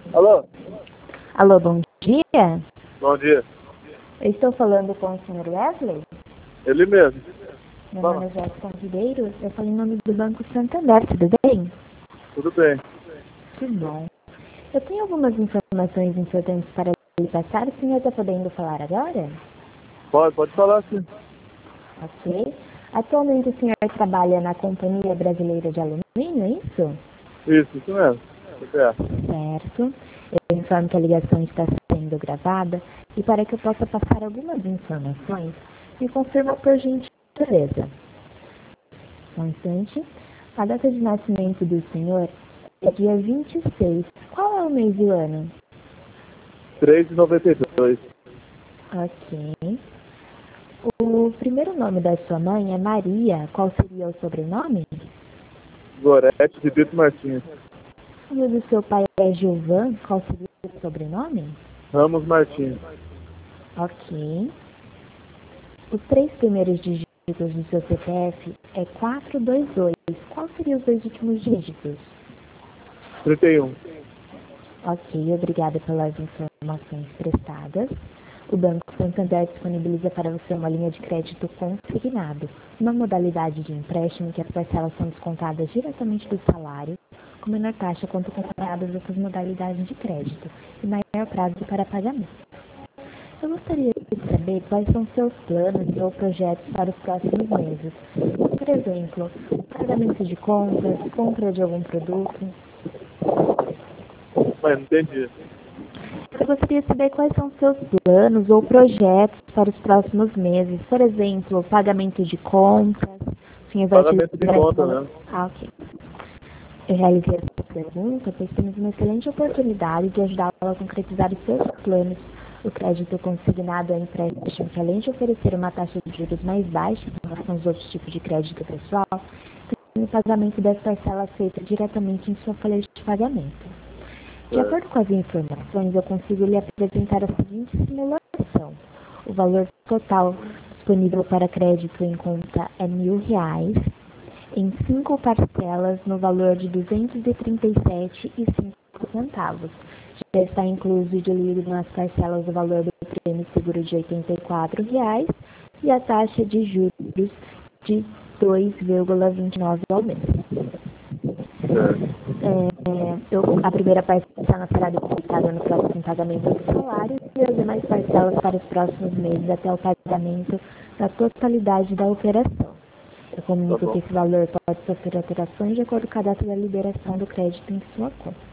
Alô? Alô, bom dia. Bom dia. Eu estou falando com o Sr. Wesley. Ele mesmo. Meu Fala. nome é Jéssica Ribeiro. Eu falo em nome do Banco Santander, tudo bem? Tudo bem. Que bom. Eu tenho algumas informações importantes para lhe passar. O senhor está podendo falar agora? Pode falar sim. Ok. Atualmente o senhor trabalha na Companhia Brasileira de Alumínio, é isso? Isso mesmo. CPA. Certo. Eu informo que a ligação está sendo gravada e para que eu possa passar algumas informações, me confirma por gentileza. Um instante. A data de nascimento do senhor é dia 26. Qual é o mês e o ano? 3,92. Ok. O primeiro nome da sua mãe é Maria. Qual seria o sobrenome? Gorete de Brito Martins. E o do seu pai é Gilvan. Qual seria o sobrenome? Ramos Martins. Ok. Os 3 primeiros dígitos do seu CPF é 422. Qual seriam os 2 últimos dígitos? 31. Ok, obrigada pelas informações prestadas. O Banco Santander disponibiliza para você uma linha de crédito consignado, uma modalidade de empréstimo em que as parcelas são descontadas diretamente do salário, com menor taxa quanto comparadas outras modalidades de crédito, e maior prazo para pagamento. Eu gostaria de saber quais são seus planos ou projetos para os próximos meses. Por exemplo, pagamento de contas, compra de algum produto. Mas não entendi. Eu gostaria de saber quais são seus planos ou projetos para os próximos meses. Por exemplo, pagamento de contas. O senhor vai Pagamento de utilizar conta, essa- né? Ah, ok. Eu realizei essa pergunta, pois temos uma excelente oportunidade de ajudá-la a concretizar os seus planos. O crédito consignado é um empréstimo que, além de oferecer uma taxa de juros mais baixa em relação aos outros tipos de crédito pessoal, tem o pagamento das parcelas feito diretamente em sua folha de pagamento. De acordo com as informações, eu consigo lhe apresentar a seguinte simulação. O valor total disponível para crédito em conta é R$ 1.000, em 5 parcelas no valor de R$ 237,05. Já está incluso e diluído nas parcelas o valor do prêmio seguro de R$ 84 e a taxa de juros de 2,29 ao mês. A primeira parcela será depositada no próximo pagamento do salário e as demais parcelas para os próximos meses até o pagamento da totalidade da operação. Eu comunico que esse valor pode sofrer alterações de acordo com a data da liberação do crédito em sua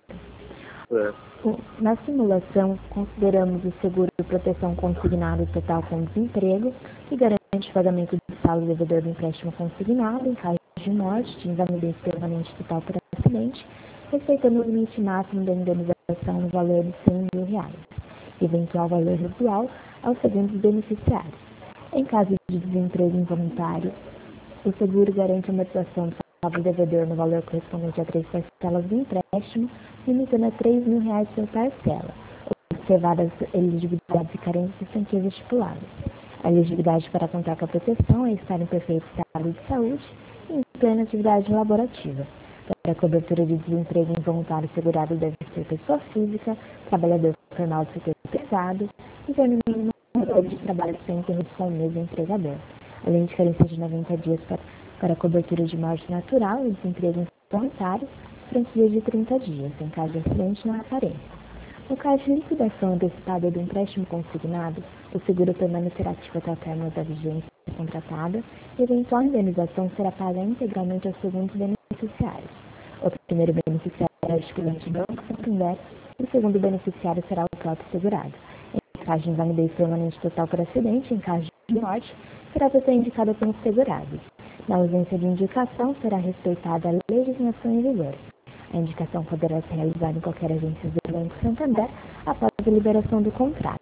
conta. Na simulação, consideramos o seguro de proteção consignado total com desemprego, que garante o pagamento do saldo devedor do empréstimo consignado em caso de morte, de invalidez permanente total por acidente, respeitando o limite máximo da indenização no valor de R$ 100.000, eventual valor residual aos segundos beneficiários. Em caso de desemprego involuntário, o seguro garante a amortização do saldo devedor no valor correspondente a 3 parcelas do empréstimo, limitando a R$ 3.000 por parcela, observadas elegibilidades e carências e franquias estipuladas. A elegibilidade para contar com a proteção é estar em perfeito estado de saúde e em plena atividade laborativa. Para a cobertura de desemprego involuntário, o segurado deve ser pessoa física, trabalhador formal do setor privado e ter no mínimo um período de trabalho sem interrupção no mesmo empregador, além de carência de 90 dias para a cobertura de morte natural e desemprego involuntário, franquia de 30 dias, em caso de acidente não há carência. No caso de liquidação antecipada do empréstimo consignado, o seguro permanecerá ativo até o término da vigência contratada e a eventual indenização será paga integralmente aos segundos beneficiários. O primeiro beneficiário é o estipulante Banco Santander e o segundo beneficiário será o próprio segurado. Em caso de invalidez permanente total por acidente, em caso de morte, será a pessoa indicada pelos segurados. Na ausência de indicação, será respeitada a legislação em vigor. A indicação poderá ser realizada em qualquer agência do Banco Santander após a liberação do contrato.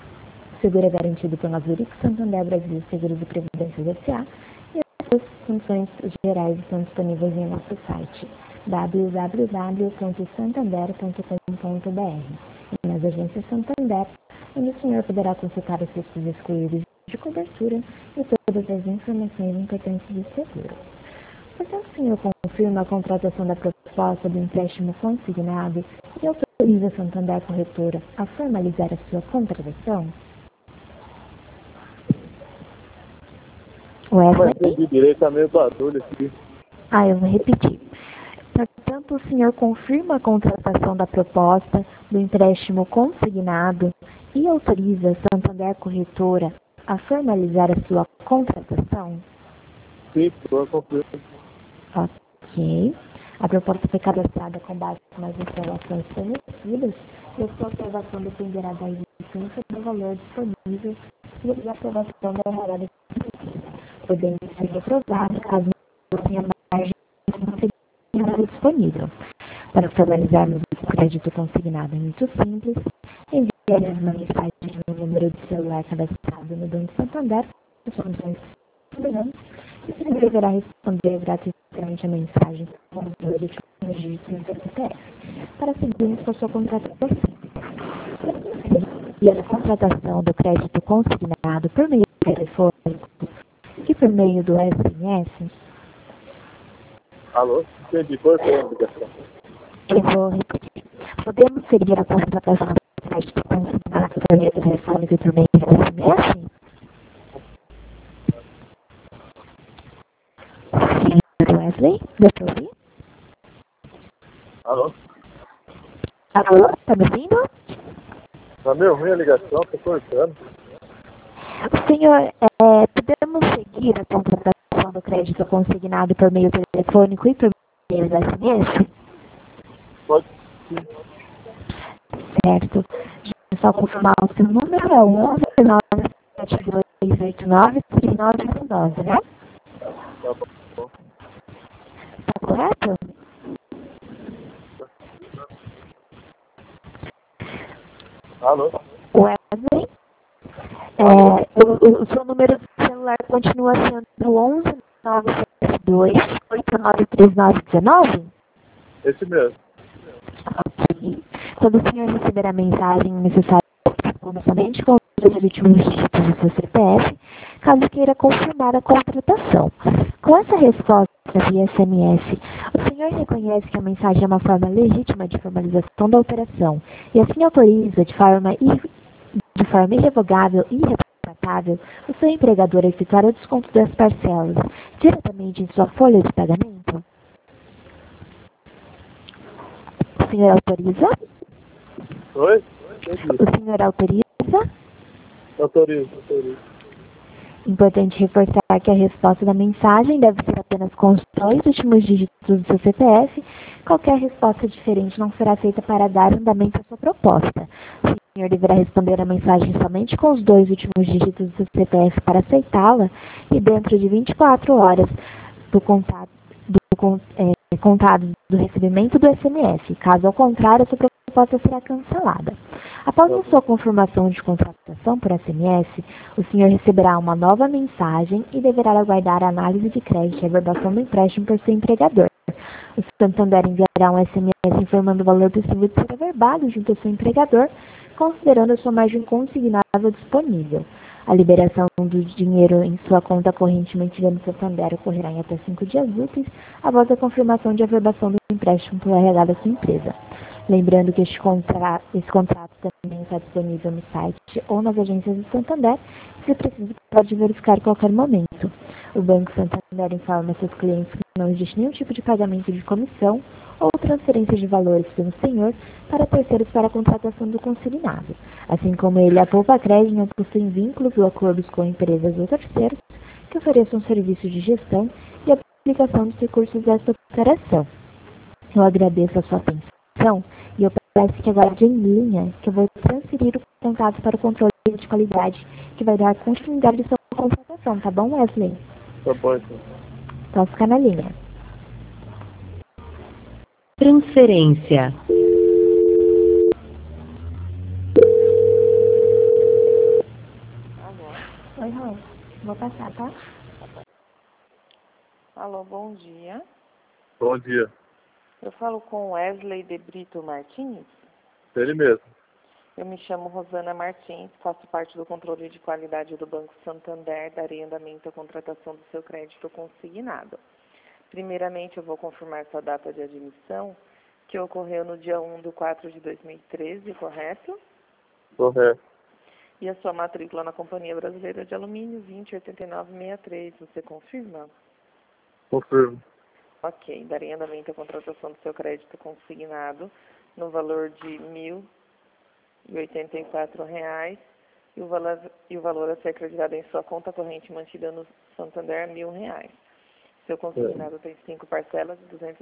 O seguro é garantido pela Zurich Santander Brasil Seguros e Previdências S.A. e as suas funções gerais estão disponíveis em nosso site www.santander.com.br e nas agências Santander, onde o senhor poderá consultar os riscos excluídos de cobertura e todas as informações importantes do seguro. Portanto, o senhor confirma a contratação da proposta do empréstimo consignado e autoriza autoriza a Santander Corretora a formalizar a sua contratação? Não Wesley? entendi direito, tá meio barulho aqui. Eu vou repetir. Portanto, o senhor confirma a contratação da proposta do empréstimo consignado e autoriza a Santander Corretora a formalizar a sua contratação? Sim, por confirmo. Ok. A proposta foi cadastrada com base nas informações fornecidas e a sua aprovação dependerá da existência do valor disponível e da aprovação da RH podendo ser reprovada caso não tenha margem disponível. Para formalizarmos o crédito consignado é muito simples. Enviaremos uma mensagem no número de celular cadastrado no Banco Santander, as soluções que esperamos, e o senhor deverá responder gratuitamente a mensagem com os dois últimos dígitos do CPF, para seguirmos com a sua contratação. E a contratação do crédito consignado por meio telefônico e por meio do SMS? Alô? Entendi, cortou a ligação. Eu vou repetir. Podemos seguir a contratação do crédito consignado por meio do telefônico e por meio do SMS? Senhor Wesley, deu para ouvir? Alô? Alô, tá me ouvindo? Tá meio ruim a ligação, tô cortando. Senhor, podemos seguir a contratação do crédito consignado por meio telefônico e por meio do SMS? Pode sim. Certo. É só confirmar o seu número, é o 11-97289-3919, né? Tá bom. Tá correto? Alô? Wesley, o seu número de celular continua sendo 11-972-893919? Esse mesmo. Ok. Quando o senhor receber a mensagem necessária, responda somente com os dois últimos dígitos do seu CPF, caso queira confirmar a contratação. Com essa resposta via SMS, o senhor reconhece que a mensagem é uma forma legítima de formalização da operação e assim autoriza de forma irrevogável e irretratável o seu empregador a efetuar o desconto das parcelas diretamente em sua folha de pagamento? O senhor autoriza? Oi? Entendi. O senhor autoriza? Autorizo. Importante reforçar que a resposta da mensagem deve ser apenas com os dois últimos dígitos do seu CPF. Qualquer resposta diferente não será aceita para dar andamento à sua proposta. O senhor deverá responder a mensagem somente com os dois últimos dígitos do seu CPF para aceitá-la e dentro de 24 horas contado do recebimento do SMS. Caso ao contrário, a sua proposta será cancelada. Após a sua confirmação de contratação por SMS, o senhor receberá uma nova mensagem e deverá aguardar a análise de crédito e a averbação do empréstimo por seu empregador. O Santander enviará um SMS informando o valor possível de ser averbado junto ao seu empregador, considerando a sua margem consignável disponível. A liberação do dinheiro em sua conta corrente mantida no Santander ocorrerá em até 5 dias úteis após a confirmação de averbação do empréstimo pelo RH da sua empresa. Lembrando que esse contrato também está disponível no site ou nas agências do Santander, e se preciso pode verificar a qualquer momento. O Banco Santander informa seus clientes que não existe nenhum tipo de pagamento de comissão ou transferência de valores pelo senhor para terceiros para a contratação do consignado. Assim como ele, a Poupa Crédito não possui vínculos ou acordos com empresas ou terceiros que ofereçam serviços de gestão e aplicação dos recursos desta operação. Eu agradeço a sua atenção e eu peço que agora em linha que eu vou transferir o contato para o controle de qualidade que vai dar continuidade à sua contratação, tá bom, Wesley? Tá bom, então. Posso ficar na linha. Transferência. Oi, Raul. Vou passar, tá? Alô, bom dia. Bom dia. Eu falo com Wesley de Brito Martins. Ele mesmo. Eu me chamo Rosana Martins, faço parte do controle de qualidade do Banco Santander, darei andamento à contratação do seu crédito consignado. Primeiramente, eu vou confirmar sua data de admissão, que ocorreu no dia 1/4/2013, correto? Correto. E a sua matrícula na Companhia Brasileira de Alumínio 208963, você confirma? Confirmo. Ok, daria andamento à contratação do seu crédito consignado no valor de R$ 1.084 e o valor a ser acreditado em sua conta corrente mantida no Santander R$ 1.000. Seu consignado tem 5 parcelas de R$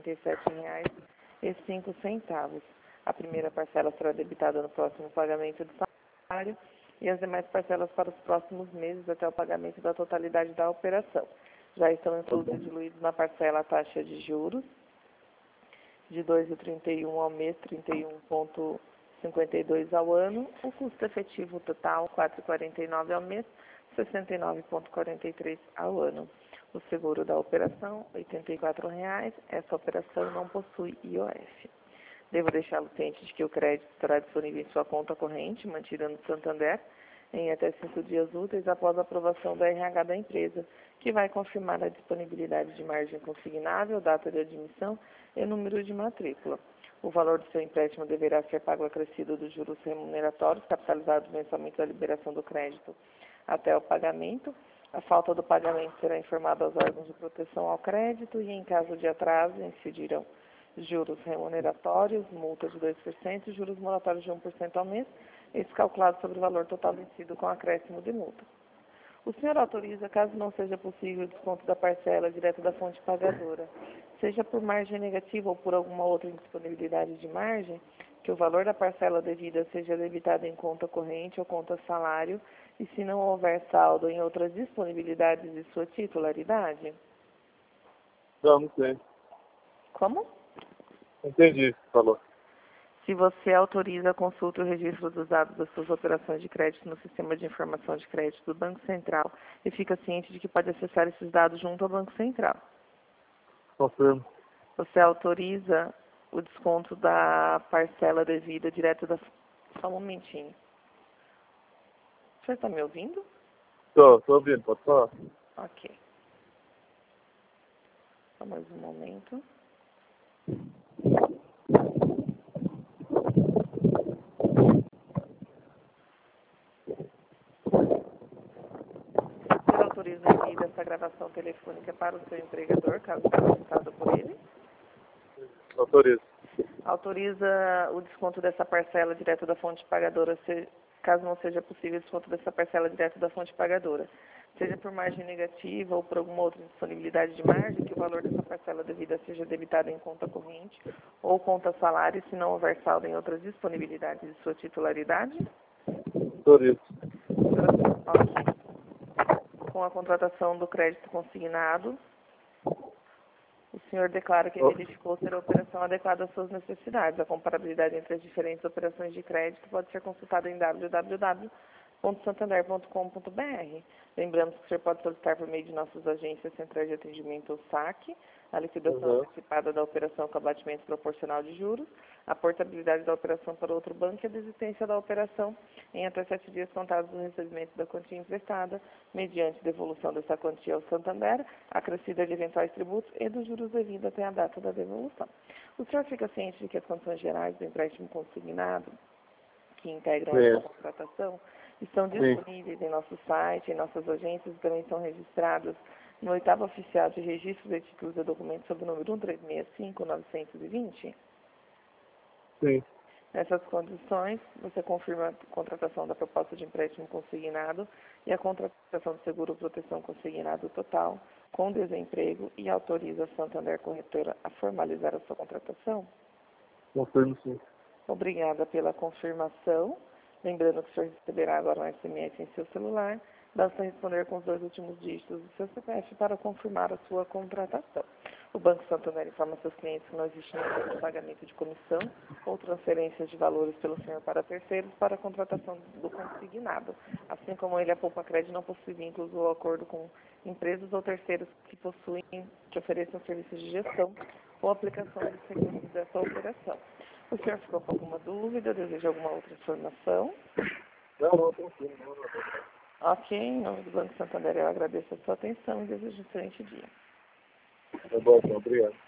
237,05. A primeira parcela será debitada no próximo pagamento do salário e as demais parcelas para os próximos meses até o pagamento da totalidade da operação. Já estão inclusos e diluídos na parcela a taxa de juros de 2,31 ao mês, 31,52 ao ano, o custo efetivo total 4,49 ao mês, 69,43 ao ano. O seguro da operação, R$ 84,00. Essa operação não possui IOF. Devo deixá-lo ciente de que o crédito estará disponível em sua conta corrente, mantida no Santander, em até 5 dias úteis após a aprovação da RH da empresa, que vai confirmar a disponibilidade de margem consignável, data de admissão e número de matrícula. O valor do seu empréstimo deverá ser pago acrescido dos juros remuneratórios capitalizados mensalmente da liberação do crédito até o pagamento. A falta do pagamento será informada aos órgãos de proteção ao crédito e, em caso de atraso, incidirão juros remuneratórios, multa de 2% e juros moratórios de 1% ao mês, esse calculado sobre o valor total vencido com acréscimo de multa. O senhor autoriza, caso não seja possível o desconto da parcela direto da fonte pagadora, seja por margem negativa ou por alguma outra indisponibilidade de margem, que o valor da parcela devida seja debitado em conta corrente ou conta salário e se não houver saldo em outras disponibilidades de sua titularidade? Não sei. Como? Entendi o que você falou. Se você autoriza a consulta e o registro dos dados das suas operações de crédito no Sistema de Informação de Crédito do Banco Central e fica ciente de que pode acessar esses dados junto ao Banco Central. Confirmo. Você autoriza o desconto da parcela devida direto da... Só um momentinho. O senhor está me ouvindo? Tô ouvindo, pode falar. Ok. Só mais um momento. Você autoriza o envio dessa gravação telefônica para o seu empregador, caso solicitado por ele? Autorizo. Autoriza o desconto dessa parcela direto da fonte pagadora, caso não seja possível o desconto dessa parcela direto da fonte pagadora, seja por margem negativa ou por alguma outra disponibilidade de margem, que o valor dessa parcela devida seja debitado em conta corrente ou conta salário, se não houver saldo em outras disponibilidades de sua titularidade? Autorizo. Ok. Com a contratação do crédito consignado, o senhor declara que verificou ser a operação adequada às suas necessidades. A comparabilidade entre as diferentes operações de crédito pode ser consultada em www.santander.com.br. Lembramos que o senhor pode solicitar por meio de nossas agências centrais de atendimento ou SAC, a liquidação antecipada da operação com abatimento proporcional de juros, a portabilidade da operação para outro banco e a desistência da operação em até 7 dias contados do recebimento da quantia emprestada, mediante devolução dessa quantia ao Santander, acrescida de eventuais tributos e dos juros devidos até a data da devolução. O senhor fica ciente de que as condições gerais do empréstimo consignado, que integram a sua contratação, estão disponíveis em nosso site, em nossas agências e também são registradas no 8º Oficial de Registro de Títulos e Documentos sob o número 1365920? Sim. Nessas condições, você confirma a contratação da proposta de empréstimo consignado e a contratação do seguro proteção consignado total com desemprego e autoriza a Santander Corretora a formalizar a sua contratação? Confirmo, sim. Obrigada pela confirmação. Lembrando que o senhor receberá agora um SMS em seu celular. Basta responder com os 2 últimos dígitos do seu CPF para confirmar a sua contratação. O Banco Santander informa seus clientes que não existe nenhum tipo de pagamento de comissão ou transferências de valores pelo senhor para terceiros para a contratação do consignado. Assim como ele, a Poupa Crédito não possui vínculos ou acordo com empresas ou terceiros que ofereçam serviços de gestão ou aplicação de seguros dessa operação. O senhor ficou com alguma dúvida? Deseja alguma outra informação? Não, confirmo. Ok, em nome do Banco Santander eu agradeço a sua atenção e desejo um excelente dia. Tá bom, então, obrigado.